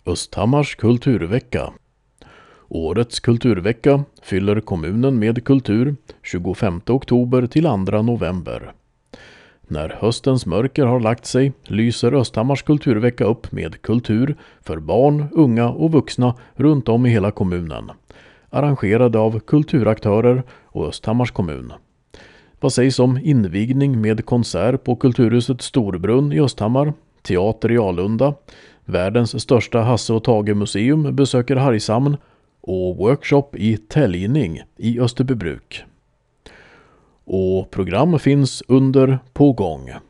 Östhammars kulturvecka. Årets kulturvecka fyller kommunen med kultur 25 oktober till 2 november. När höstens mörker har lagt sig lyser Östhammars kulturvecka upp med kultur för barn, unga och vuxna runt om i hela kommunen. Arrangerad av kulturaktörer och Östhammars kommun. Vad sägs om invigning med konsert på Kulturhuset Storbrunn i Östhammar, teater i Alunda, världens största Hasse och Tage-museum besöker Hargshamn och workshop i täljning i Österbybruk. Och program finns under på gång.